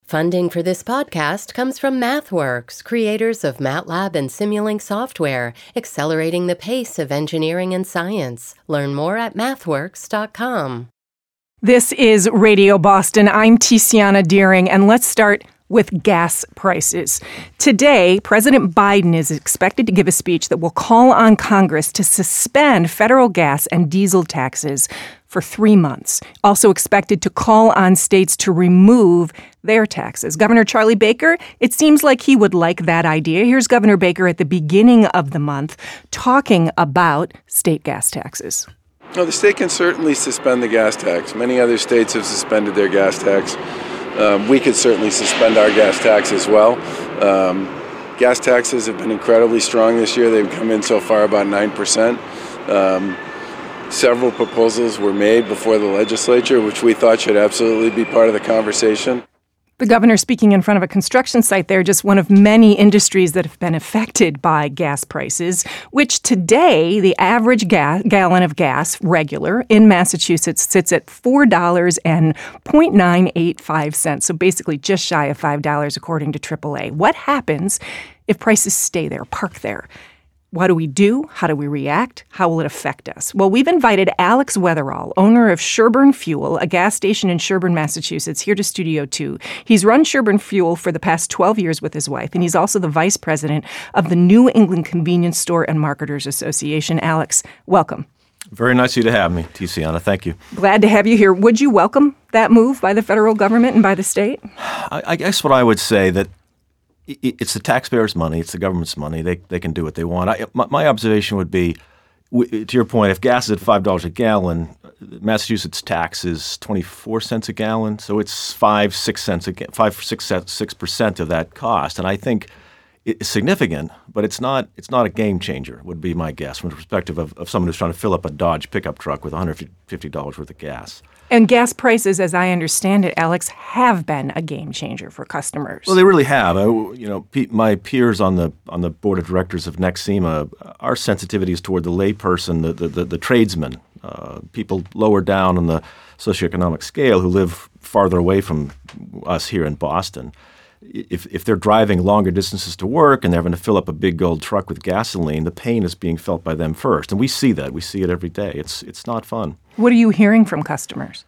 Funding for this podcast comes from MathWorks, creators of MATLAB and Simulink software, accelerating the pace of engineering and science. Learn more at mathworks.com. This is Radio Boston. I'm Tiziana Deering, and let's start with gas prices. Today, President Biden is expected to give a speech that will call on Congress to suspend federal gas and diesel taxes for 3 months. Also expected to call on states to remove their taxes. Governor Charlie Baker, it seems like he would like that idea. Here's Governor Baker at the beginning of the month talking about state gas taxes. No, the state can certainly suspend the gas tax. Many other states have suspended their gas tax. We could certainly suspend our gas tax as well. Gas taxes have been incredibly strong this year. They've come in so far about 9%. Several proposals were made before the legislature, which we thought should absolutely be part of the conversation. The governor speaking in front of a construction site there, just one of many industries that have been affected by gas prices, which today, the average gallon of gas, regular, in Massachusetts sits at $4.0985. So basically just shy of $5 according to AAA. What happens if prices stay there, park there? What do we do? How do we react? How will it affect us? Well, we've invited Alex Weatherall, owner of Sherburne Fuel, a gas station in Sherburne, Massachusetts, here to Studio 2. He's run Sherburne Fuel for the past 12 years with his wife, and he's also the vice president of the New England Convenience Store and Marketers Association. Alex, welcome. Very nice of you to have me, Tiziana. Thank you. Glad to have you here. Would you welcome that move by the federal government and by the state? I guess what I would say that it's the taxpayers' money. It's the government's money. They can do what they want. My observation would be, to your point, if gas is at $5 a gallon, Massachusetts tax is 24 cents a gallon, so it's 6% of that cost. And I think it's significant, but it's not a game changer, would be my guess, from the perspective of someone who's trying to fill up a Dodge pickup truck with $150 worth of gas. And gas prices, as I understand it, Alex, have been a game changer for customers. Well, they really have. My peers on the board of directors of Nexima, our sensitivity is toward the layperson, the tradesman, people lower down on the socioeconomic scale who live farther away from us here in Boston. If they're driving longer distances to work and they're having to fill up a big old truck with gasoline, the pain is being felt by them first. And we see that. We see it every day. It's not fun. What are you hearing from customers?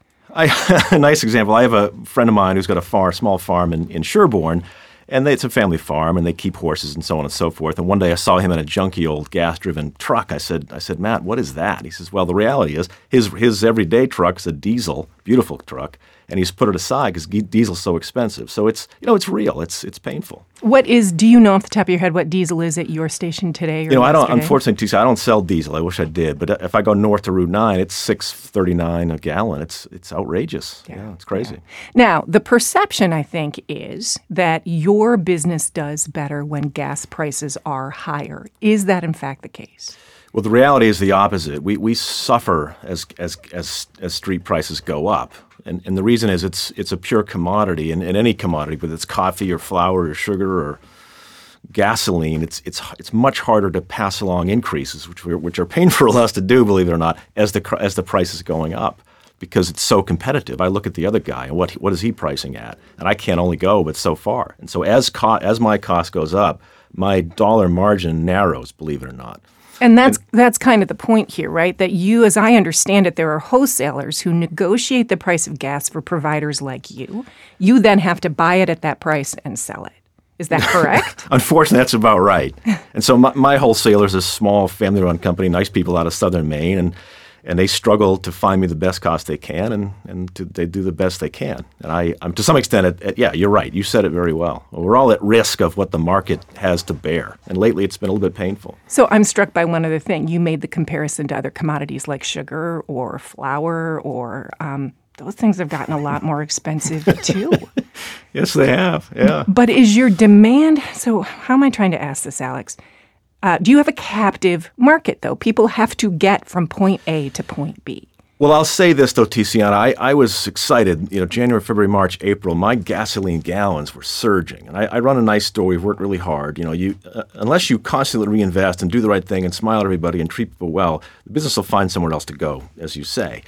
A nice example. I have a friend of mine who's got a small farm in Sherborne, and it's a family farm, and they keep horses and so on and so forth. And one day I saw him in a junky old gas-driven truck. I said, Matt, what is that? He says, well, the reality is his everyday truck is a diesel, beautiful truck, and he's put it aside because diesel's so expensive. So it's real. It's painful. Do you know off the top of your head what diesel is at your station today? Or I don't. Unfortunately, I don't sell diesel. I wish I did. But if I go north to Route 9, it's $6.39 a gallon. It's outrageous. Yeah, it's crazy. Yeah. Now, the perception, I think, is that your business does better when gas prices are higher. Is that in fact the case? Well, the reality is the opposite. We suffer as street prices go up. And the reason is it's a pure commodity, and any commodity, whether it's coffee or flour or sugar or gasoline, it's much harder to pass along increases, which are painful for us to do, believe it or not, as the price is going up, because it's so competitive. I look at the other guy and what is he pricing at, and I can't only go but so far. And so as my cost goes up, my dollar margin narrows, believe it or not. And that's kind of the point here, right? That you, as I understand it, there are wholesalers who negotiate the price of gas for providers like you. You then have to buy it at that price and sell it. Is that correct? Unfortunately, that's about right. And so my wholesaler is a small family-run company, nice people out of southern Maine, and they struggle to find me the best cost they can, and they do the best they can. And I'm to some extent, you're right. You said it very well. We're all at risk of what the market has to bear. And lately, it's been a little bit painful. So I'm struck by one other thing. You made the comparison to other commodities like sugar or flour or those things have gotten a lot more expensive, too. Yes, they have. Yeah. But is your demand – so how am I trying to ask this, Alex? Do you have a captive market, though? People have to get from point A to point B. Well, I'll say this, though, Tiziana. I was excited. January, February, March, April, my gasoline gallons were surging. And I run a nice store. We've worked really hard. Unless you constantly reinvest and do the right thing and smile at everybody and treat people well, the business will find somewhere else to go, as you say.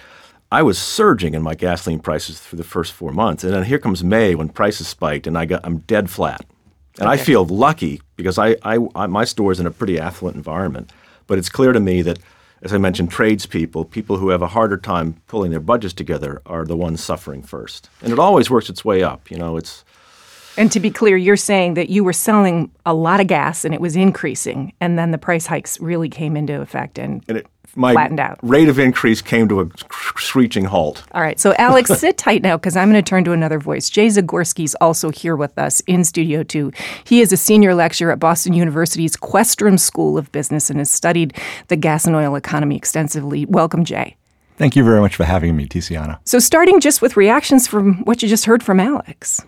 I was surging in my gasoline prices for the first 4 months. And then here comes May when prices spiked and I'm dead flat. And I feel lucky because my store is in a pretty affluent environment. But it's clear to me that, as I mentioned, tradespeople, people who have a harder time pulling their budgets together are the ones suffering first. And it always works its way up. And to be clear, you're saying that you were selling a lot of gas and it was increasing, and then the price hikes really came into effect and flattened out. Rate of increase came to a screeching halt. All right. So, Alex, sit tight now because I'm going to turn to another voice. Jay Zagorski's also here with us in Studio 2. He is a senior lecturer at Boston University's Questrom School of Business and has studied the gas and oil economy extensively. Welcome, Jay. Thank you very much for having me, Tiziana. So, starting just with reactions from what you just heard from Alex.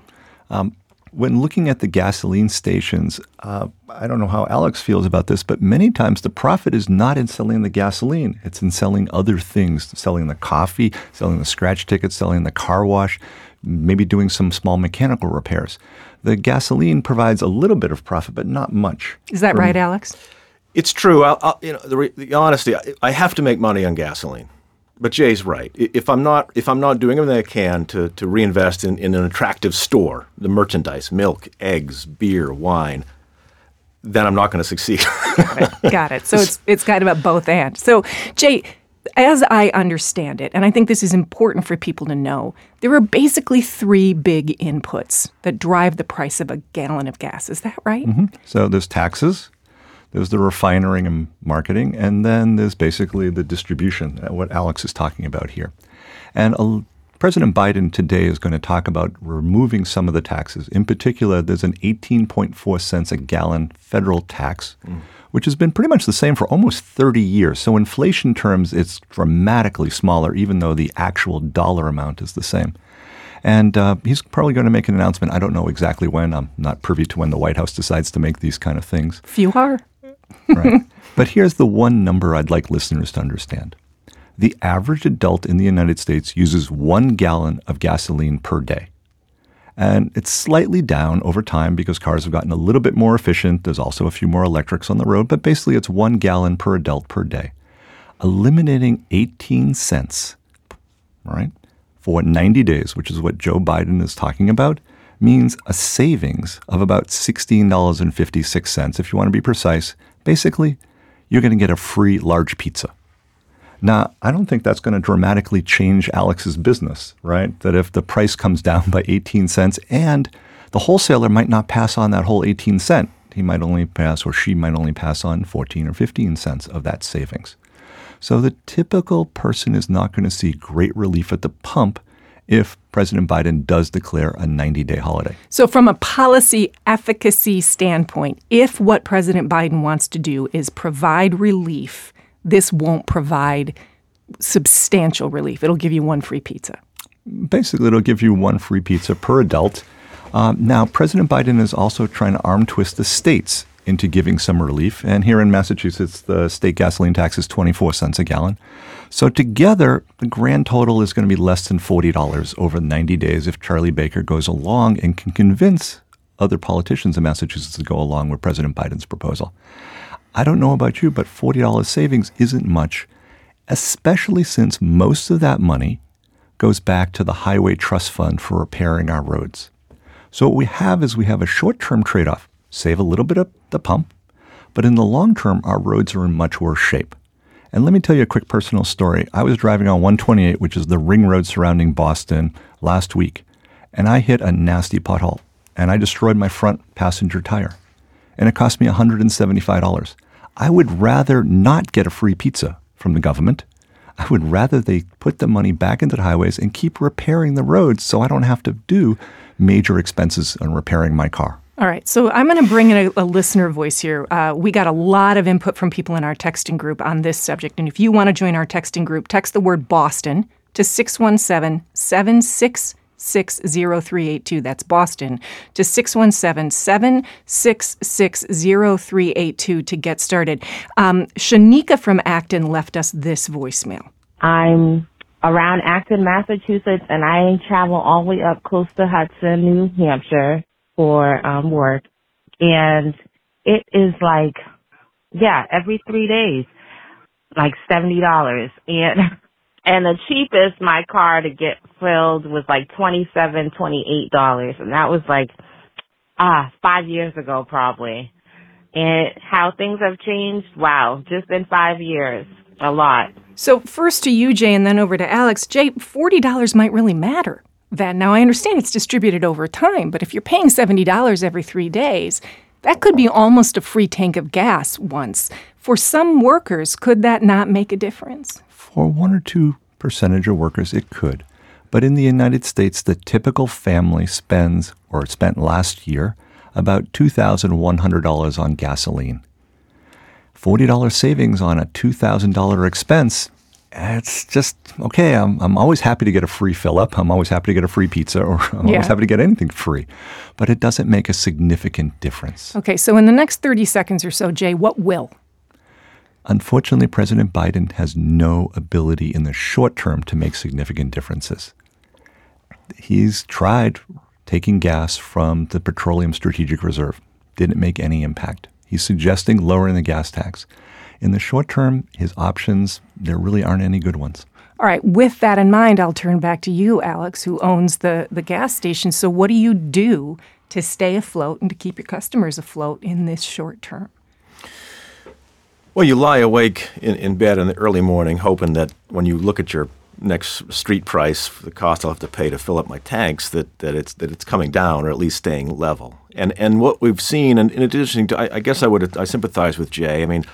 When looking at the gasoline stations, I don't know how Alex feels about this, but many times the profit is not in selling the gasoline. It's in selling other things, selling the coffee, selling the scratch tickets, selling the car wash, maybe doing some small mechanical repairs. The gasoline provides a little bit of profit, but not much. Is that right, Alex? It's true. The honesty, I have to make money on gasoline. But Jay's right. If I'm not doing everything I can to reinvest in an attractive store, the merchandise, milk, eggs, beer, wine, then I'm not going to succeed. Got it. So it's kind of a both and. So Jay, as I understand it, and I think this is important for people to know, there are basically three big inputs that drive the price of a gallon of gas. Is that right? Mm-hmm. So there's taxes. There's the refining and marketing, and then there's basically the distribution, what Alex is talking about here. And President Biden today is going to talk about removing some of the taxes. In particular, there's an 18.4 cents a gallon federal tax, which has been pretty much the same for almost 30 years. So inflation terms, it's dramatically smaller, even though the actual dollar amount is the same. And he's probably going to make an announcement. I don't know exactly when. I'm not privy to when the White House decides to make these kind of things. Few are. Right. But here's the one number I'd like listeners to understand. The average adult in the United States uses 1 gallon of gasoline per day. And it's slightly down over time because cars have gotten a little bit more efficient. There's also a few more electrics on the road, but basically it's 1 gallon per adult per day. Eliminating 18 cents, right, for 90 days, which is what Joe Biden is talking about, means a savings of about $16.56. If you want to be precise, basically, you're going to get a free large pizza. Now, I don't think that's going to dramatically change Alex's business, right? That if the price comes down by 18 cents and the wholesaler might not pass on that whole 18 cent, he might only pass, or she might only pass on 14 or 15 cents of that savings. So the typical person is not going to see great relief at the pump if President Biden does declare a 90-day holiday. So from a policy efficacy standpoint, if what President Biden wants to do is provide relief, this won't provide substantial relief. It'll give you one free pizza. Basically, it'll give you one free pizza per adult. Now, President Biden is also trying to arm twist the states into giving some relief. And here in Massachusetts, the state gasoline tax is 24 cents a gallon. So together, the grand total is going to be less than $40 over 90 days if Charlie Baker goes along and can convince other politicians in Massachusetts to go along with President Biden's proposal. I don't know about you, but $40 savings isn't much, especially since most of that money goes back to the Highway Trust Fund for repairing our roads. So what we have is we have a short-term trade-off. Save a little bit at the pump, but in the long term, our roads are in much worse shape. And let me tell you a quick personal story. I was driving on 128, which is the ring road surrounding Boston, last week, and I hit a nasty pothole, and I destroyed my front passenger tire, and it cost me $175. I would rather not get a free pizza from the government. I would rather they put the money back into the highways and keep repairing the roads so I don't have to do major expenses on repairing my car. All right, so I'm going to bring in a listener voice here. We got a lot of input from people in our texting group on this subject. And if you want to join our texting group, text the word Boston to 617-766-0382. That's Boston to 617-766-0382 to get started. Shanika from Acton left us this voicemail. I'm around Acton, Massachusetts, and I travel all the way up close to Hudson, New Hampshire for work. And it is like, every 3 days, like $70. And And the cheapest my car to get filled was like $27, $28. And that was like, 5 years ago probably. And how things have changed, wow, just in 5 years, a lot. So first to you, Jay, and then over to Alex. Jay, $40 might really matter then. Now, I understand it's distributed over time, but if you're paying $70 every 3 days, that could be almost a free tank of gas once. For some workers, could that not make a difference? For 1 or 2% of workers, it could. But in the United States, the typical family spent last year about $2,100 on gasoline. $40 savings on a $2,000 expense, it's just, okay, I'm always happy to get a free fill-up. I'm always happy to get a free pizza, or I'm always happy to get anything free. But it doesn't make a significant difference. Okay, so in the next 30 seconds or so, Jay, what will? Unfortunately, President Biden has no ability in the short term to make significant differences. He's tried taking gas from the Petroleum Strategic Reserve. Didn't make any impact. He's suggesting lowering the gas tax. In the short term, his options, there really aren't any good ones. All right, with that in mind, I'll turn back to you, Alex, who owns the gas station. So what do you do to stay afloat and to keep your customers afloat in this short term? Well, you lie awake in bed in the early morning hoping that when you look at your next street price, the cost I'll have to pay to fill up my tanks, that it's coming down or at least staying level. And what we've seen, and in addition to, I guess I sympathize with Jay. I mean,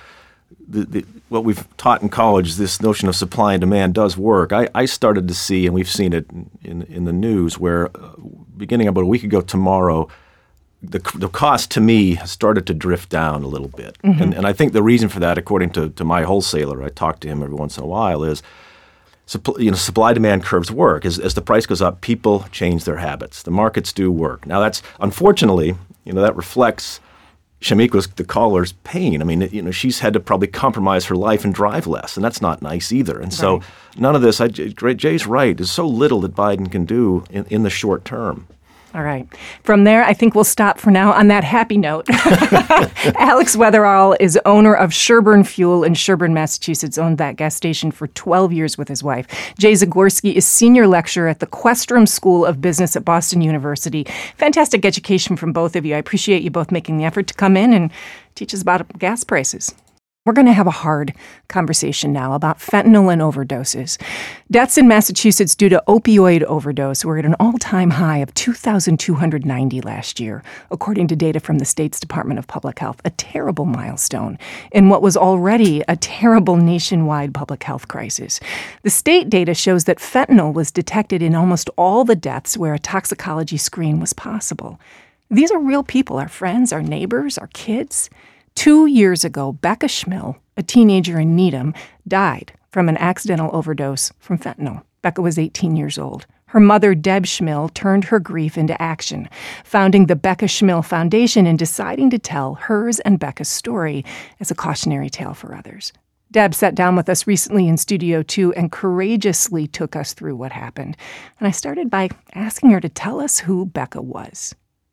what we've taught in college, this notion of supply and demand does work. I started to see, and we've seen it in the news, where beginning about a week ago tomorrow, the cost to me has started to drift down a little bit. Mm-hmm. And I think the reason for that, according to my wholesaler, I talk to him every once in a while, is supply-demand curves work. As the price goes up, people change their habits. The markets do work. Now, that's unfortunately, that reflects Shamika's, the caller's, pain. I mean, she's had to probably compromise her life and drive less, and that's not nice either. And so none of this, Jay's right, there's so little that Biden can do in the short term. All right. From there, I think we'll stop for now on that happy note. Alex Weatherall is owner of Sherburne Fuel in Sherburne, Massachusetts, owned that gas station for 12 years with his wife. Jay Zagorski is senior lecturer at the Questrom School of Business at Boston University. Fantastic education from both of you. I appreciate you both making the effort to come in and teach us about gas prices. We're going to have a hard conversation now about fentanyl and overdoses. Deaths in Massachusetts due to opioid overdose were at an all-time high of 2,290 last year, according to data from the state's Department of Public Health, a terrible milestone in what was already a terrible nationwide public health crisis. The state data shows that fentanyl was detected in almost all the deaths where a toxicology screen was possible. These are real people, our friends, our neighbors, our kids. 2 years ago, Becca Schmill, a teenager in Needham, died from an accidental overdose from fentanyl. Becca was 18 years old. Her mother, Deb Schmill, turned her grief into action, founding the Becca Schmill Foundation and deciding to tell hers and Becca's story as a cautionary tale for others. Deb sat down with us recently in Studio 2 and courageously took us through what happened. And I started by asking her to tell us who Becca was.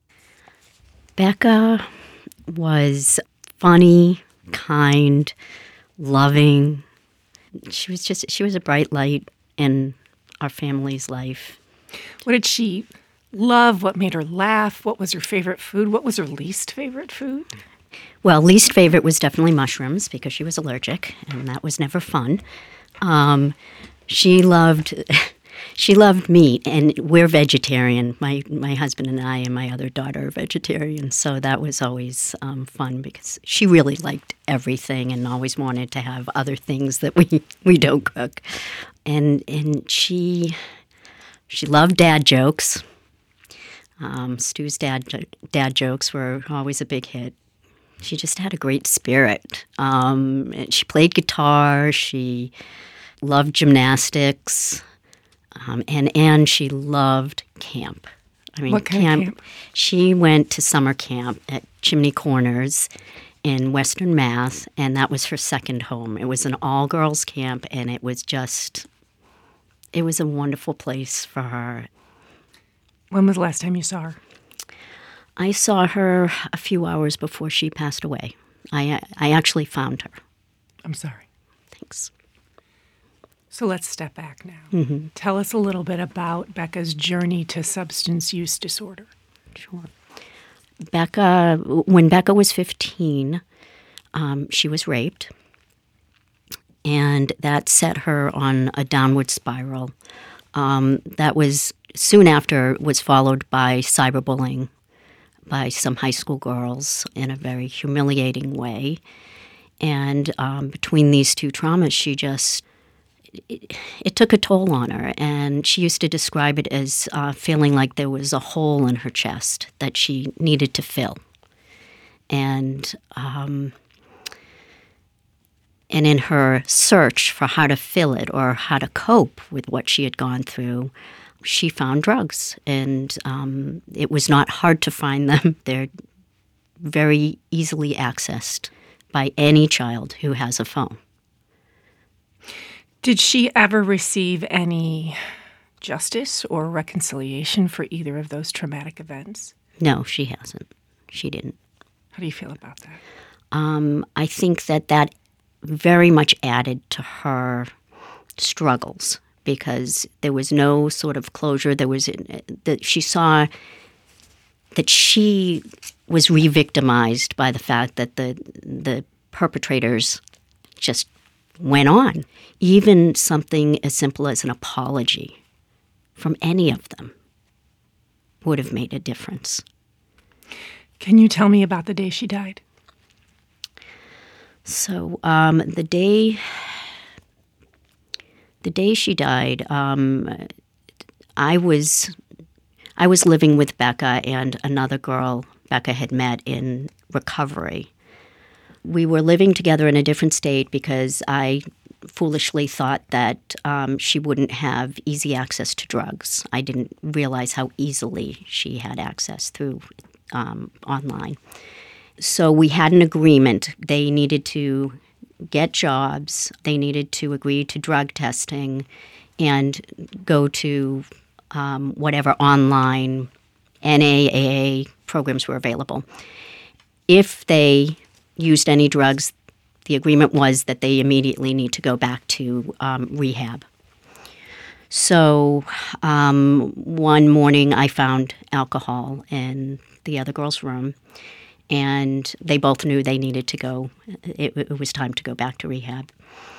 Becca was funny, kind, loving. She was a bright light in our family's life. What did she love? What made her laugh? What was her favorite food? What was her least favorite food? Well, least favorite was definitely mushrooms because she was allergic, and that was never fun. She loved meat, and we're vegetarian. My husband and I and my other daughter are vegetarian, so that was always fun because she really liked everything and always wanted to have other things that we don't cook. And she loved dad jokes. Stu's dad jokes were always a big hit. She just had a great spirit. She played guitar. She loved gymnastics. And she loved camp. What kind of camp? She went to summer camp at Chimney Corners in Western Mass, and that was her second home. It was an all-girls camp, and it was a wonderful place for her. When was the last time you saw her? I saw her a few hours before she passed away. I actually found her. I'm sorry. Thanks. So let's step back now. Tell us a little bit about Becca's journey to substance use disorder. Sure. When Becca was 15, she was raped, and that set her on a downward spiral. That was soon after was followed by cyberbullying by some high school girls in a very humiliating way. And between these two traumas, it took a toll on her. And she used to describe it as feeling like there was a hole in her chest that she needed to fill. And in her search for how to fill it or how to cope with what she had gone through, she found drugs. And it was not hard to find them. They're very easily accessed by any child who has a phone. Did she ever receive any justice or reconciliation for either of those traumatic events? No, she hasn't. She didn't. How do you feel about that? I think that very much added to her struggles because there was no sort of closure. There was that she saw that she was re-victimized by the fact that the perpetrators just went on. Even something as simple as an apology from any of them would have made a difference. Can you tell me about the day she died? So the day she died, I was living with Becca and another girl Becca had met in recovery. We were living together in a different state because I foolishly thought that she wouldn't have easy access to drugs. I didn't realize how easily she had access through online. So we had an agreement. They needed to get jobs. They needed to agree to drug testing and go to whatever online NAAA programs were available. If they used any drugs, the agreement was that they immediately need to go back to rehab. So one morning I found alcohol in the other girl's room, and they both knew they needed to go. It was time to go back to rehab.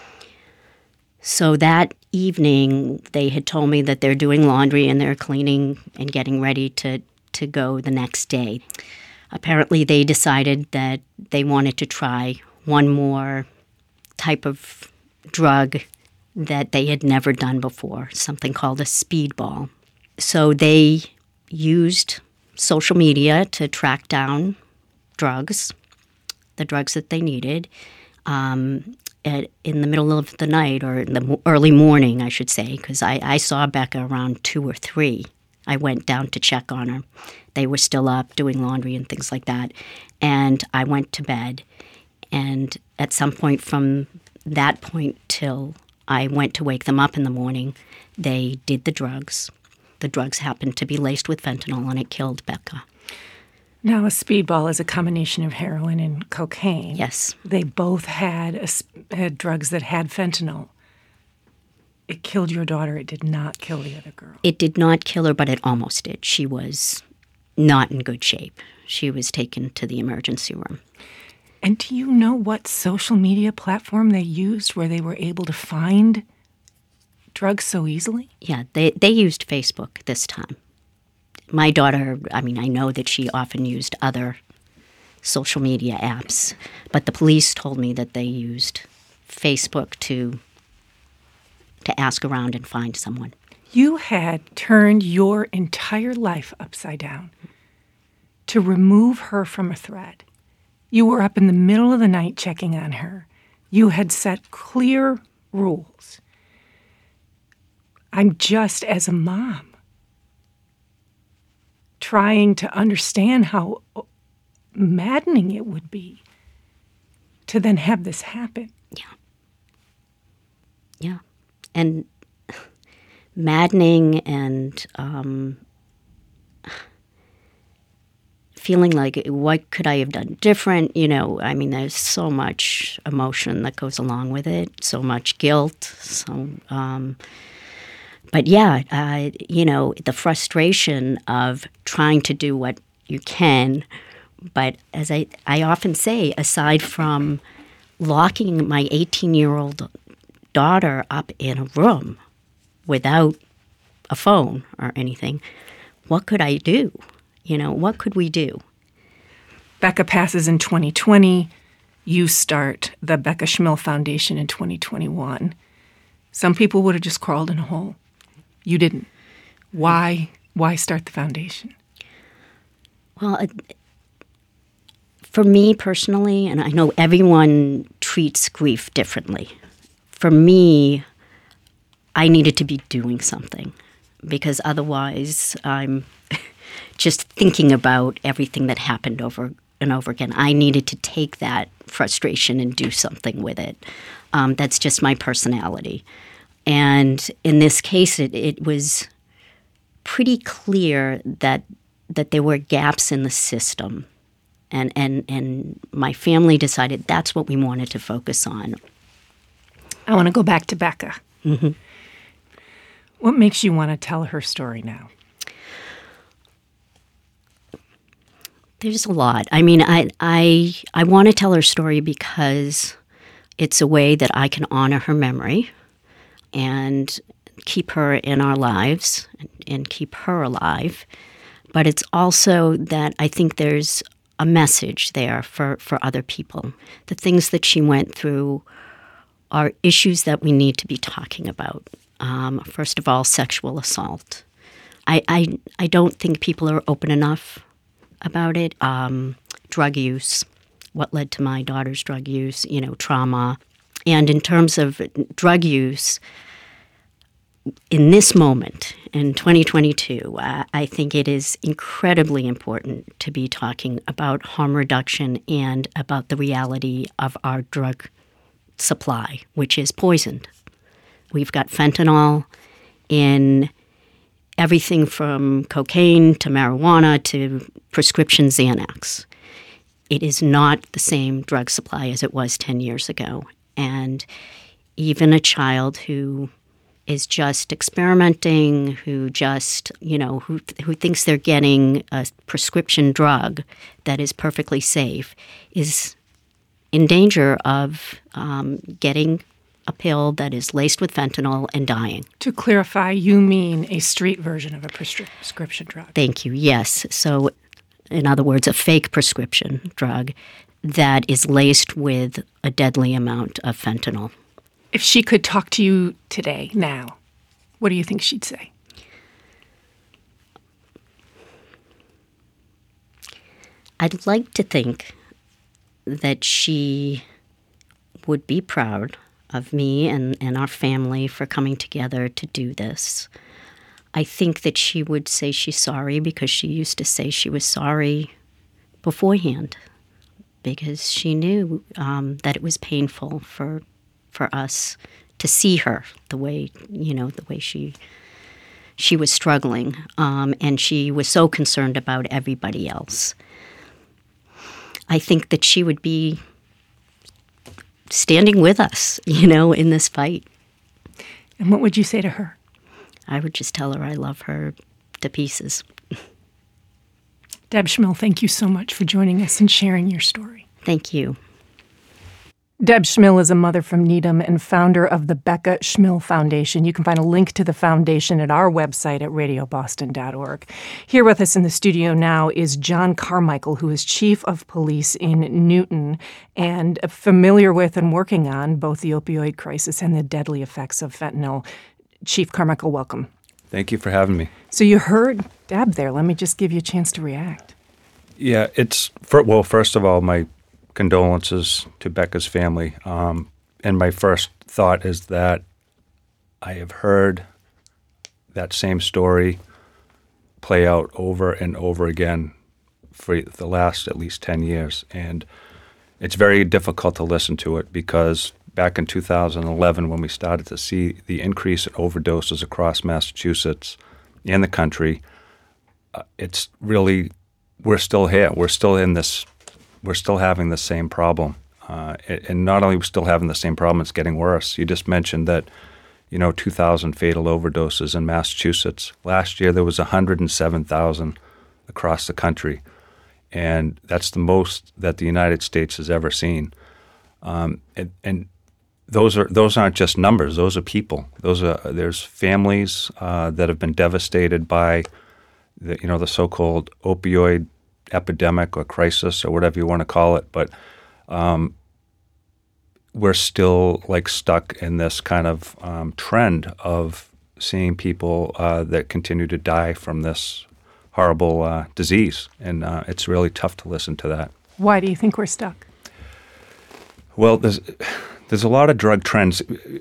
So that evening, they had told me that they're doing laundry and they're cleaning and getting ready to go the next day. Apparently, they decided that they wanted to try one more type of drug that they had never done before, something called a speedball. So they used social media to track down drugs, the drugs that they needed, in the middle of the night, or in the early morning, I should say, because I saw Becca around 2 or 3. I went down to check on her. They were still up doing laundry and things like that. And I went to bed. And at some point from that point till I went to wake them up in the morning, they did the drugs. The drugs happened to be laced with fentanyl, and it killed Becca. Now, a speedball is a combination of heroin and cocaine. Yes. They both had drugs that had fentanyl. It killed your daughter. It did not kill the other girl. It did not kill her, but it almost did. She was not in good shape. She was taken to the emergency room. And do you know what social media platform they used where they were able to find drugs so easily? Yeah, they used Facebook this time. My daughter, I know that she often used other social media apps, but the police told me that they used Facebook to ask around and find someone. You had turned your entire life upside down to remove her from a threat. You were up in the middle of the night checking on her. You had set clear rules. I'm just, as a mom, trying to understand how maddening it would be to then have this happen. Yeah. And feeling like, what could I have done different? I mean, there's so much emotion that goes along with it, so much guilt. But yeah, the frustration of trying to do what you can. But as I often say, aside from locking my 18-year-old daughter up in a room without a phone or anything, what could I do? What could we do? Becca passes in 2020. You start the Becca Schmill Foundation in 2021. Some people would have just crawled in a hole. You didn't. Why start the foundation? Well, for me personally, and I know everyone treats grief differently. For me, I needed to be doing something because otherwise I'm just thinking about everything that happened over and over again. I needed to take that frustration and do something with it. That's just my personality. And in this case, it was pretty clear that there were gaps in the system. And my family decided that's what we wanted to focus on. I want to go back to Becca. Mm-hmm. What makes you want to tell her story now? There's a lot. I mean, I want to tell her story because it's a way that I can honor her memory and keep her in our lives and keep her alive. But it's also that I think there's a message there for other people. The things that she went through are issues that we need to be talking about. First of all, sexual assault. I don't think people are open enough about it. Drug use, what led to my daughter's drug use, trauma. And in terms of drug use, in this moment, in 2022, I think it is incredibly important to be talking about harm reduction and about the reality of our drug supply, which is poisoned. We've got fentanyl in everything from cocaine to marijuana to prescription Xanax. It is not the same drug supply as it was 10 years ago. And even a child who is just experimenting, who just, who thinks they're getting a prescription drug that is perfectly safe is in danger of getting a pill that is laced with fentanyl and dying. To clarify, you mean a street version of a prescription drug? Thank you, yes. So, in other words, a fake prescription drug that is laced with a deadly amount of fentanyl. If she could talk to you today, now, what do you think she'd say? I'd like to think that she would be proud of me and our family for coming together to do this. I think that she would say she's sorry because she used to say she was sorry beforehand because she knew that it was painful for us to see her the way she was struggling, and she was so concerned about everybody else. I think that she would be standing with us, in this fight. And what would you say to her? I would just tell her I love her to pieces. Deb Schmill, thank you so much for joining us and sharing your story. Thank you. Deb Schmill is a mother from Needham and founder of the Becca Schmill Foundation. You can find a link to the foundation at our website at radioboston.org. Here with us in the studio now is John Carmichael, who is chief of police in Newton and familiar with and working on both the opioid crisis and the deadly effects of fentanyl. Chief Carmichael, welcome. Thank you for having me. So you heard Deb there. Let me just give you a chance to react. Yeah, first of all, my condolences to Becca's family. And my first thought is that I have heard that same story play out over and over again for the last at least 10 years. And it's very difficult to listen to it because back in 2011, when we started to see the increase in overdoses across Massachusetts and the country, it's really we're still here. We're still in this. We're still having the same problem, and not only are we still having the same problem, it's getting worse. You just mentioned that, 2,000 fatal overdoses in Massachusetts. Last year there was 107,000 across the country, and that's the most that the United States has ever seen. And those aren't just numbers; those are people. There's families that have been devastated by the so-called opioid epidemic or crisis or whatever you want to call it, but we're still stuck in this kind of trend of seeing people that continue to die from this horrible disease, and it's really tough to listen to that. Why do you think we're stuck? Well, there's a lot of drug trends.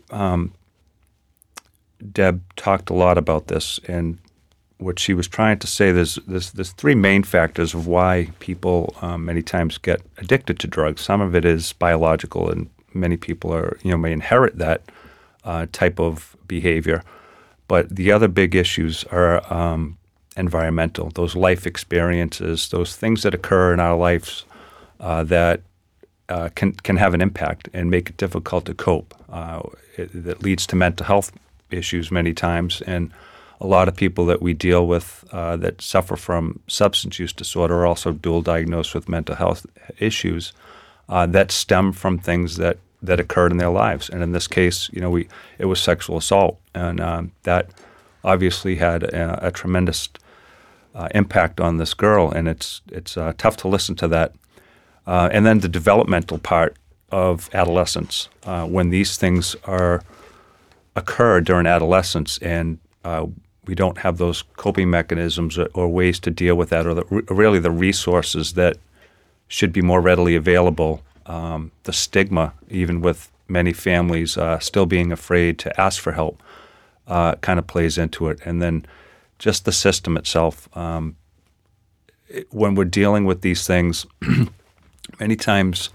Deb talked a lot about this, and what she was trying to say, there's three main factors of why people many times get addicted to drugs. Some of it is biological, and many people may inherit that type of behavior. But the other big issues are environmental, those life experiences, those things that occur in our lives that can have an impact and make it difficult to cope. That leads to mental health issues many times, and a lot of people that we deal with that suffer from substance use disorder are also dual diagnosed with mental health issues that stem from things that occurred in their lives. And in this case, it was sexual assault, and that obviously had a tremendous impact on this girl. And it's tough to listen to that. And then the developmental part of adolescence, when these things occur during adolescence, and we don't have those coping mechanisms or ways to deal with that, or really the resources that should be more readily available. The stigma, even with many families still being afraid to ask for help, kind of plays into it. And then just the system itself. When we're dealing with these things, many times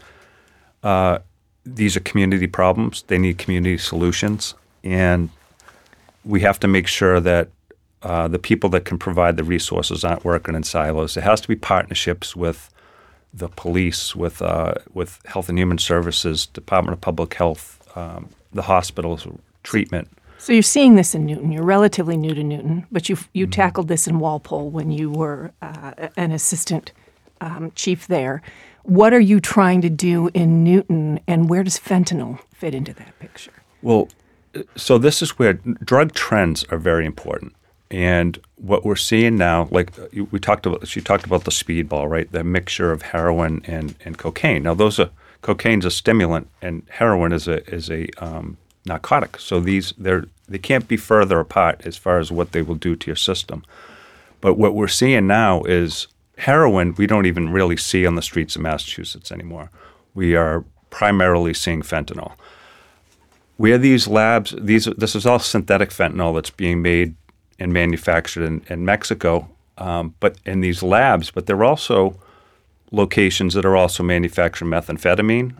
these are community problems. They need community solutions. And we have to make sure that the people that can provide the resources aren't working in silos. There has to be partnerships with the police, with Health and Human Services, Department of Public Health, the hospitals, treatment. So you're seeing this in Newton. You're relatively new to Newton, but you tackled this in Walpole when you were an assistant chief there. What are you trying to do in Newton, and where does fentanyl fit into that picture? Well, so this is where drug trends are very important. And what we're seeing now, she talked about the speedball, right? The mixture of heroin and cocaine. Now, cocaine's a stimulant, and heroin is a narcotic. So they can't be further apart as far as what they will do to your system. But what we're seeing now is heroin. We don't even really see on the streets of Massachusetts anymore. We are primarily seeing fentanyl. Where these labs, this is all synthetic fentanyl that's being made and manufactured in Mexico, but in these labs. But there are also locations that are also manufacturing methamphetamine,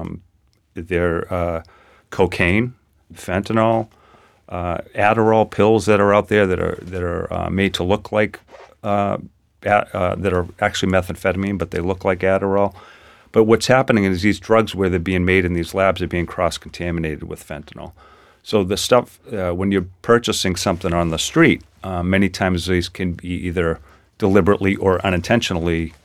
cocaine, fentanyl, Adderall pills that are out there that are made to look like that are actually methamphetamine, but they look like Adderall. But what's happening is these drugs, where they're being made in these labs, are being cross-contaminated with fentanyl. So the stuff, when you're purchasing something on the street, many times these can be either deliberately or unintentionally,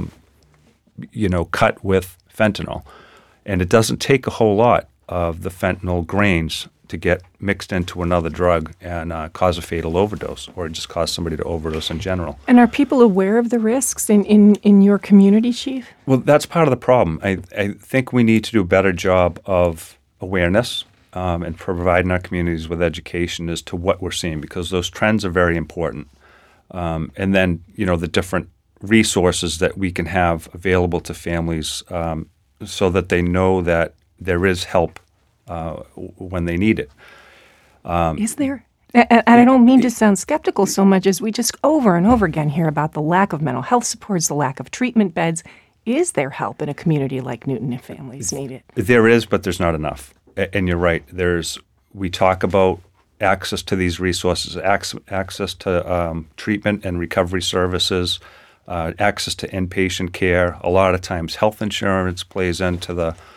cut with fentanyl. And it doesn't take a whole lot of the fentanyl grains to get mixed into another drug and cause a fatal overdose, or just cause somebody to overdose in general. And are people aware of the risks in your community, Chief? Well, that's part of the problem. I think we need to do a better job of awareness and providing our communities with education as to what we're seeing, because those trends are very important. And then, the different resources that we can have available to families so that they know that there is help when they need it. Is there? And I don't mean to sound skeptical so much as we just over and over again hear about the lack of mental health supports, the lack of treatment beds. Is there help in a community like Newton if families need it? There is, but there's not enough. And you're right. We talk about access to these resources, access to treatment and recovery services, access to inpatient care. A lot of times, health insurance plays into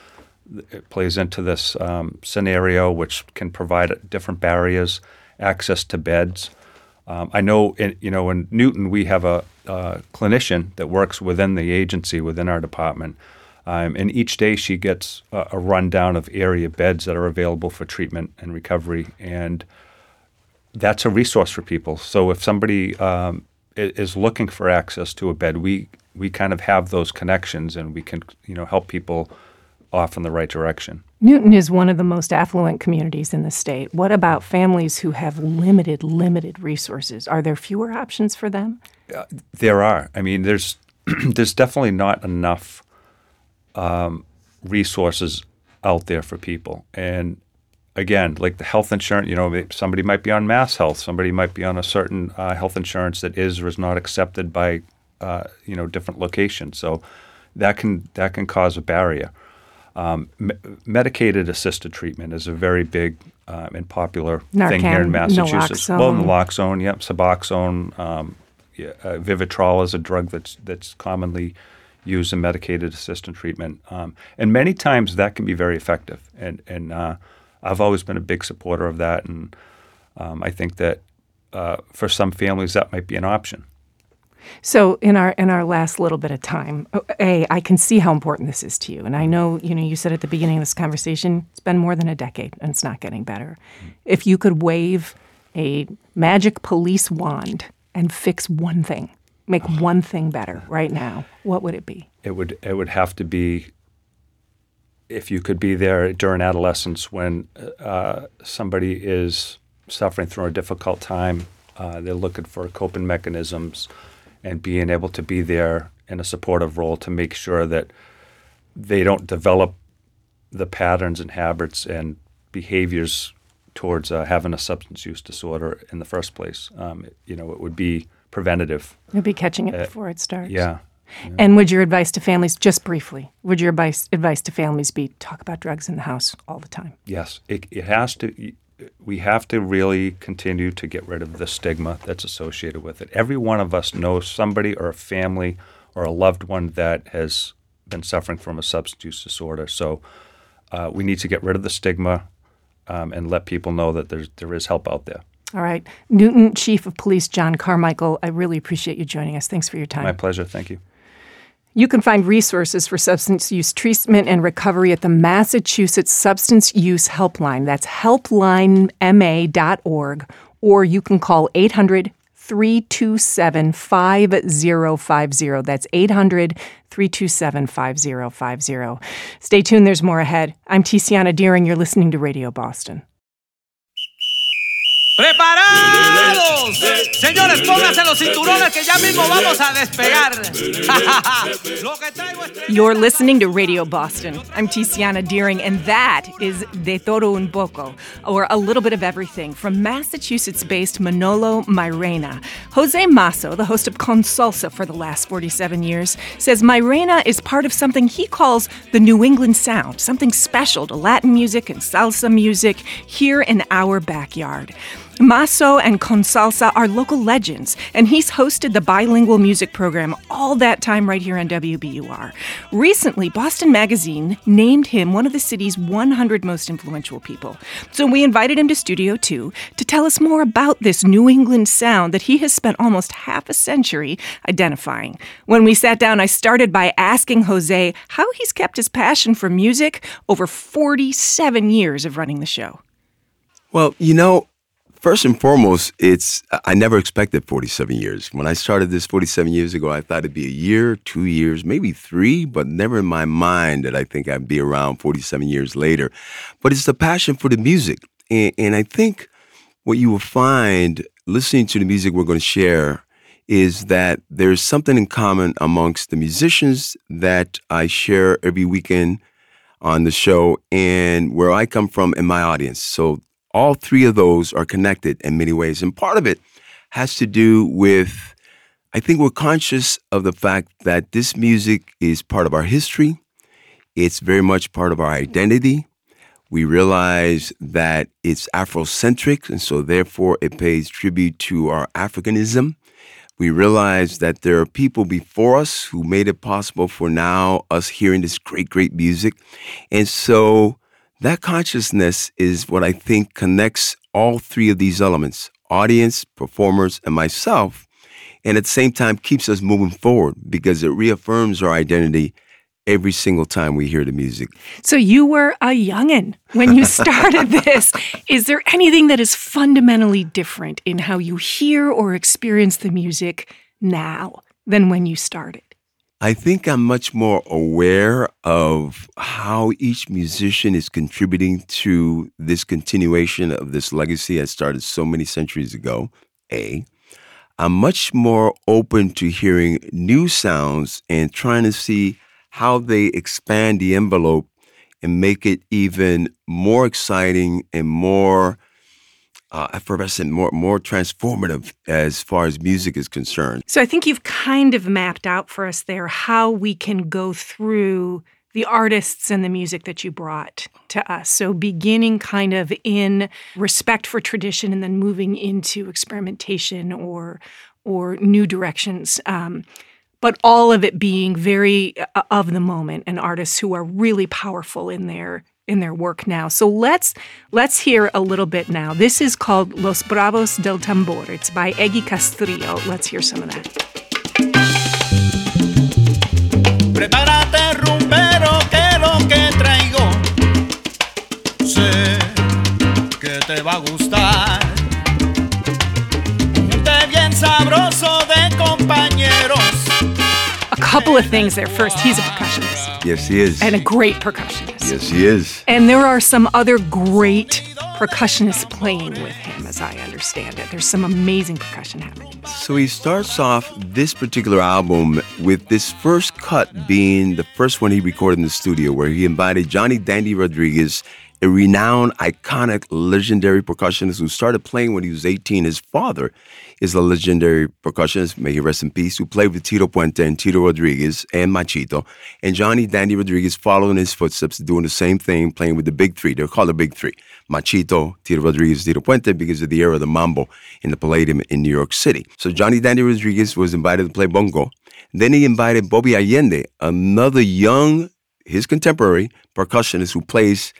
this scenario, which can provide different barriers, access to beds. I know, in Newton, we have a clinician that works within the agency, within our department, and each day she gets a rundown of area beds that are available for treatment and recovery, and that's a resource for people. So if somebody is looking for access to a bed, we kind of have those connections, and we can help people off in the right direction. Newton is one of the most affluent communities in the state. What about families who have limited resources? Are there fewer options for them? There are. I mean, there's definitely not enough resources out there for people. And again, like the health insurance, somebody might be on Mass Health, somebody might be on a certain health insurance that is or is not accepted by different locations. So that can cause a barrier. Medicated assisted treatment is a very big and popular thing here in Massachusetts. Naloxone, Suboxone, Vivitrol is a drug that's commonly used in medicated assisted treatment, and many times that can be very effective. And I've always been a big supporter of that, and I think that for some families that might be an option. So in our last little bit of time, I can see how important this is to you. And I know, you said at the beginning of this conversation, it's been more than a decade and it's not getting better. If you could wave a magic police wand and fix one thing, make one thing better right now, what would it be? It would have to be, if you could be there during adolescence when somebody is suffering through a difficult time, they're looking for coping mechanisms, and being able to be there in a supportive role to make sure that they don't develop the patterns and habits and behaviors towards having a substance use disorder in the first place. It would be preventative. You'd be catching it before it starts. Yeah. And would your advice to families, just briefly, would your advice to families be talk about drugs in the house all the time? Yes. It has to. We have to really continue to get rid of the stigma that's associated with it. Every one of us knows somebody or a family or a loved one that has been suffering from a substance use disorder. So we need to get rid of the stigma and let people know that there is help out there. All right. Newton Chief of Police John Carmichael, I really appreciate you joining us. Thanks for your time. My pleasure. Thank you. You can find resources for substance use treatment and recovery at the Massachusetts Substance Use Helpline. That's helplinema.org, or you can call 800-327-5050. That's 800-327-5050. Stay tuned. There's more ahead. I'm Tiziana Deering. You're listening to Radio Boston. ¡Preparados! Señores, pónganse los cinturones que ya mismo vamos a despegar. You're listening to Radio Boston. I'm Tiziana Deering, and that is De Todo Un Poco, or A Little Bit of Everything, from Massachusetts-based Manolo Mairena. Jose Masso, the host of Con Salsa for the last 47 years, says Mairena is part of something he calls the New England sound, something special to Latin music and salsa music here in our backyard. Masso and Con Salsa are local legends, and he's hosted the bilingual music program all that time right here on WBUR. Recently, Boston Magazine named him one of the city's 100 most influential people. So we invited him to Studio 2 to tell us more about this New England sound that he has spent almost half a century identifying. When we sat down, I started by asking Jose how he's kept his passion for music over 47 years of running the show. Well, first and foremost, I never expected 47 years. When I started this 47 years ago, I thought it'd be a year, 2 years, maybe 3, but never in my mind that I think I'd be around 47 years later. But it's the passion for the music. And I think what you will find listening to the music we're going to share is that there's something in common amongst the musicians that I share every weekend on the show and where I come from in my audience. So all three of those are connected in many ways. And part of it has to do with, I think we're conscious of the fact that this music is part of our history. It's very much part of our identity. We realize that it's Afrocentric, and so therefore it pays tribute to our Africanism. We realize that there are people before us who made it possible for now us hearing this great, great music. And so that consciousness is what I think connects all three of these elements, audience, performers, and myself, and at the same time keeps us moving forward because it reaffirms our identity every single time we hear the music. So you were a youngin' when you started this. Is there anything that is fundamentally different in how you hear or experience the music now than when you started? I think I'm much more aware of how each musician is contributing to this continuation of this legacy that started so many centuries ago, A. I'm much more open to hearing new sounds and trying to see how they expand the envelope and make it even more exciting and more effervescent, more transformative as far as music is concerned. So I think you've kind of mapped out for us there how we can go through the artists and the music that you brought to us. So beginning kind of in respect for tradition and then moving into experimentation or new directions. But all of it being very of the moment and artists who are really powerful in their work now. So let's hear a little bit now. This is called Los Bravos del Tambor. It's by Eggy Castrillo. Let's hear some of that. Prepárate, rumbero, que lo que traigo sé que te va a gustar. Un té bien sabroso de compañeros. A couple of things there. First, he's a percussionist. Yes, he is. And a great percussionist. Yes, he is. And there are some other great percussionists playing with him, as I understand it. There's some amazing percussion happening. So he starts off this particular album with this first cut being the first one he recorded in the studio, where he invited Johnny Dandy Rodriguez, a renowned, iconic, legendary percussionist who started playing when he was 18. His father is a legendary percussionist, may he rest in peace, who played with Tito Puente and Tito Rodriguez and Machito. And Johnny Dandy Rodriguez followed in his footsteps, doing the same thing, playing with the Big Three. They're called the Big Three. Machito, Tito Rodriguez, Tito Puente, because of the era of the mambo in the Palladium in New York City. So Johnny Dandy Rodriguez was invited to play bongo. Then he invited Bobby Allende, another young, his contemporary percussionist who plays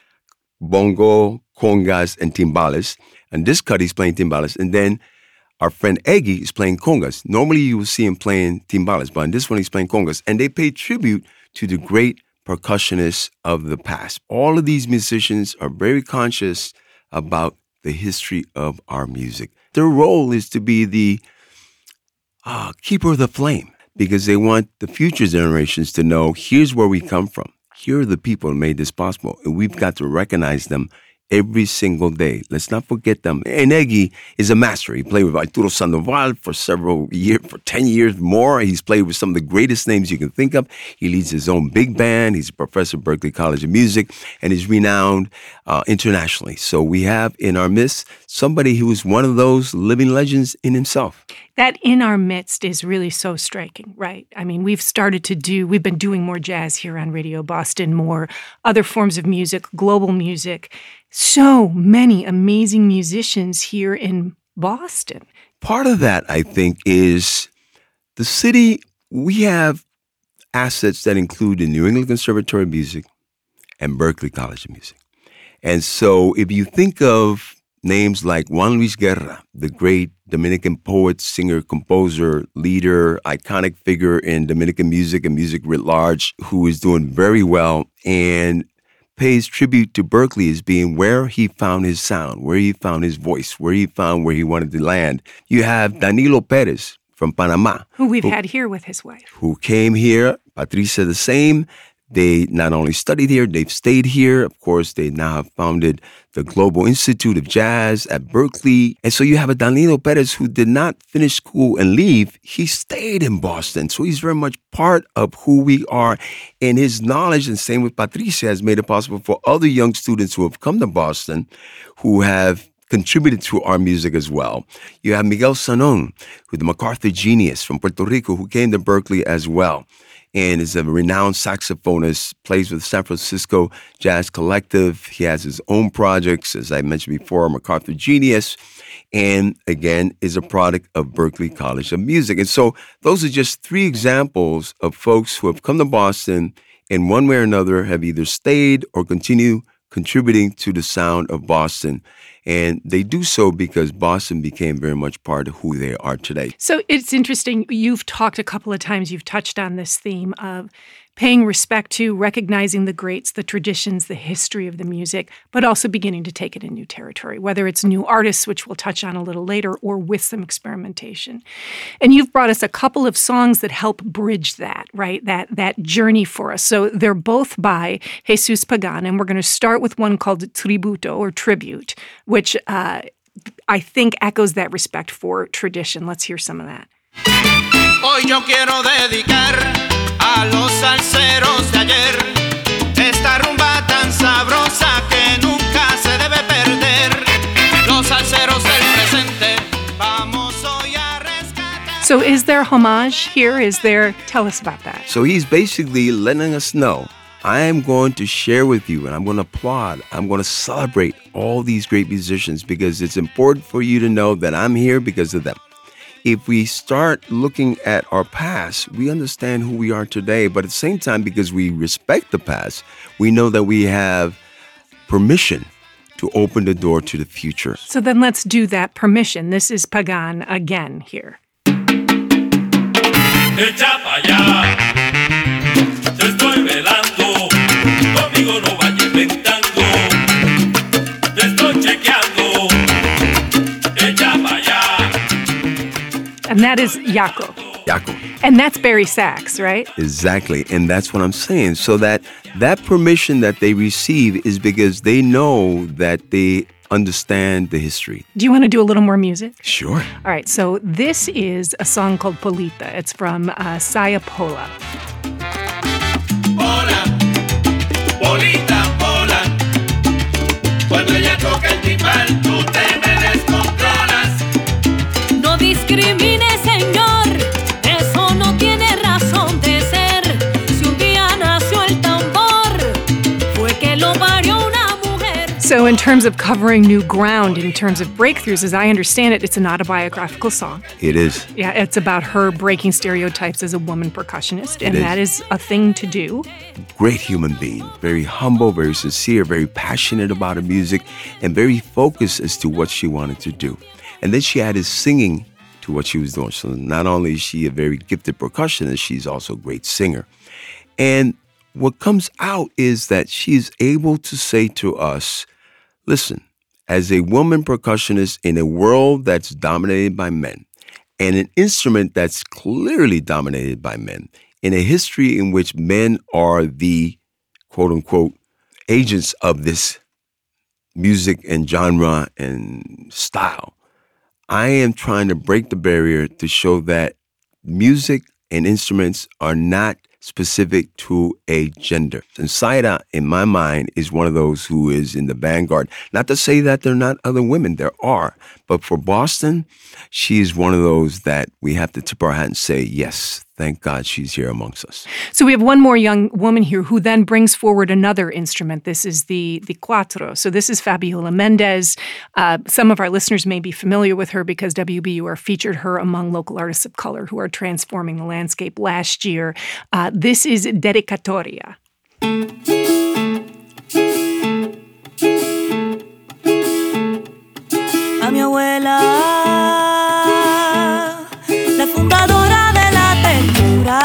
bongo, congas, and timbales. And this cut, he's playing timbales. And then our friend Eggy is playing congas. Normally, you will see him playing timbales, but in this one, he's playing congas. And they pay tribute to the great percussionists of the past. All of these musicians are very conscious about the history of our music. Their role is to be the keeper of the flame, because they want the future generations to know, here's where we come from. Here are the people who made this possible, and we've got to recognize them every single day. Let's not forget them. And Eggy is a master. He played with Arturo Sandoval for several years, for 10 years more. He's played with some of the greatest names you can think of. He leads his own big band. He's a professor at Berklee College of Music, and he's renowned internationally. So we have in our midst somebody who is one of those living legends in himself. That in our midst is really so striking, right? I mean, we've been doing more jazz here on Radio Boston, more other forms of music, global music. So many amazing musicians here in Boston. Part of that, I think, is the city. We have assets that include the New England Conservatory of Music and Berklee College of Music. And so if you think of names like Juan Luis Guerra, the great Dominican poet, singer, composer, leader, iconic figure in Dominican music and music writ large, who is doing very well and pays tribute to Berklee as being where he found his sound, where he found his voice, where he found where he wanted to land. You have Danilo Perez from Panama. Who we've had here with his wife. Who came here, Patricia the same. They not only studied here, they've stayed here. Of course, they now have founded the Global Institute of Jazz at Berklee. And so you have a Danilo Perez who did not finish school and leave. He stayed in Boston. So he's very much part of who we are. And his knowledge, and same with Patricia, has made it possible for other young students who have come to Boston who have contributed to our music as well. You have Miguel Sanon, who's the MacArthur genius from Puerto Rico, who came to Berklee as well. and is a renowned saxophonist, plays with San Francisco Jazz Collective. He has his own projects, as I mentioned before, MacArthur Genius, and again, is a product of Berklee College of Music. And so those are just 3 examples of folks who have come to Boston in one way or another, have either stayed or continue contributing to the sound of Boston. And they do so because Boston became very much part of who they are today. So it's interesting. You've talked a couple of times, you've touched on this theme of paying respect to, recognizing the greats, the traditions, the history of the music, but also beginning to take it in new territory, whether it's new artists, which we'll touch on a little later, or with some experimentation. And you've brought us a couple of songs that help bridge that, right? That journey for us. So they're both by Jesus Pagan, and we're going to start with one called Tributo, or Tribute, which I think echoes that respect for tradition. Let's hear some of that. Hoy yo quiero dedicar a los salseros de ayer esta rumba tan sabrosa que nunca se debe perder. Los salseros del presente vamos hoy a rescatar. So is there homage here? Tell us about that. So he's basically letting us know, I am going to share with you and I'm going to applaud. I'm going to celebrate all these great musicians because it's important for you to know that I'm here because of them. If we start looking at our past, we understand who we are today. But at the same time, because we respect the past, we know that we have permission to open the door to the future. So then let's do that permission. This is Pagan again here. Echa pa' allá, te estoy velando, conmigo no vayas inventando, te estoy chequeando, echa pa' allá. And that is Jaco. Jaco. And that's Barry Sachs, right? Exactly. And that's what I'm saying. So that permission that they receive is because they know that they understand the history. Do you want to do a little more music? Sure. All right. So this is a song called Polita. It's from Saya Pola. Pola, Polita, Pola. Cuando ella toca el timbal, tú te me descontrolas. No discrimine, señor, eso no tiene razón de ser. Si un día nació el tambor, fue que lo parió una mujer. So in terms of covering new ground, in terms of breakthroughs, as I understand it, it's an autobiographical song. It is. Yeah, it's about her breaking stereotypes as a woman percussionist, and that is a thing to do. Great human being, very humble, very sincere, very passionate about her music, and very focused as to what she wanted to do. And then she added singing to what she was doing. So not only is she a very gifted percussionist, she's also a great singer. And what comes out is that she's able to say to us, listen, as a woman percussionist in a world that's dominated by men, and an instrument that's clearly dominated by men, in a history in which men are the quote-unquote agents of this music and genre and style, I am trying to break the barrier to show that music and instruments are not specific to a gender. And Saida, in my mind, is one of those who is in the vanguard. Not to say that there are not other women, there are. But for Boston, she is one of those that we have to tip our hat and say, yes, thank God she's here amongst us. So we have one more young woman here who then brings forward another instrument. This is the cuatro. So this is Fabiola Mendez. Some of our listeners may be familiar with her because WBUR featured her among local artists of color who are transforming the landscape last year. This is Dedicatoria. A mi abuela, la fundadora de la ternura.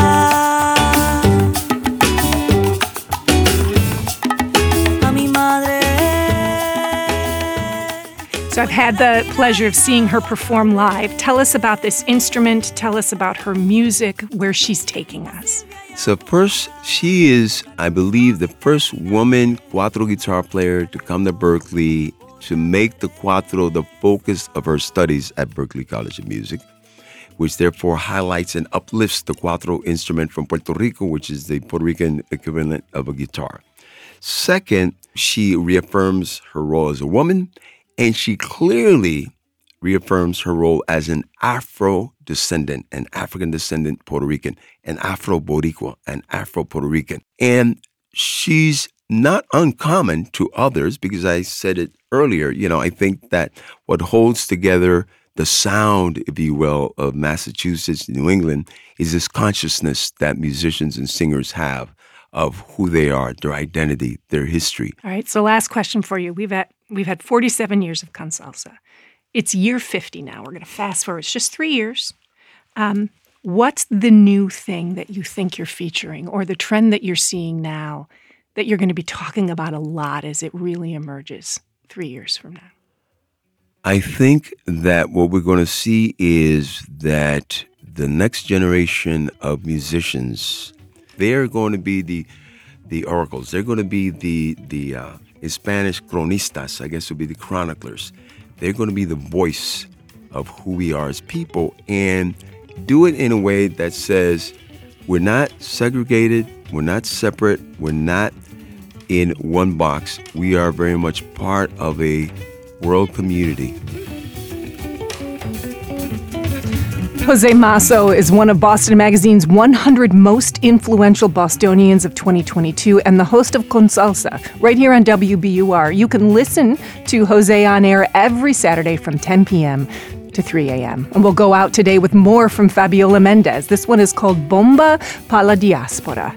A mi madre. So I've had the pleasure of seeing her perform live. Tell us about this instrument. Tell us about her music, where she's taking us. So first, she is, I believe, the first woman cuatro guitar player to come to Berklee to make the cuatro the focus of her studies at Berklee College of Music, which therefore highlights and uplifts the cuatro instrument from Puerto Rico, which is the Puerto Rican equivalent of a guitar. Second, she reaffirms her role as a woman, and she clearly reaffirms her role as an Afro descendant, an African descendant Puerto Rican, an Afro-Boricua, an Afro-Puerto Rican. And she's not uncommon to others because I said it earlier. I think that what holds together the sound, if you will, of Massachusetts, New England, is this consciousness that musicians and singers have of who they are, their identity, their history. All right, so last question for you. We've had 47 years of Consalsa. It's year 50 now. We're going to fast forward. It's just 3 years. What's the new thing that you think you're featuring or the trend that you're seeing now that you're going to be talking about a lot as it really emerges 3 years from now? I think that what we're going to see is that the next generation of musicians, they're going to be the oracles. They're going to be the Spanish cronistas, I guess would be the chroniclers. They're going to be the voice of who we are as people and do it in a way that says we're not segregated, we're not separate, we're not in one box. We are very much part of a world community. Jose Masso is one of Boston Magazine's 100 most influential Bostonians of 2022 and the host of Consalsa right here on WBUR. You can listen to Jose on air every Saturday from 10 p.m. to 3 a.m. And we'll go out today with more from Fabiola Mendez. This one is called Bomba pa la Diaspora.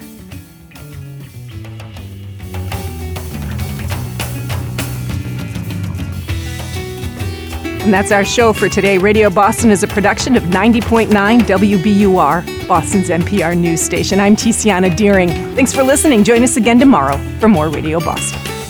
And that's our show for today. Radio Boston is a production of 90.9 WBUR, Boston's NPR news station. I'm Tiziana Dearing. Thanks for listening. Join us again tomorrow for more Radio Boston.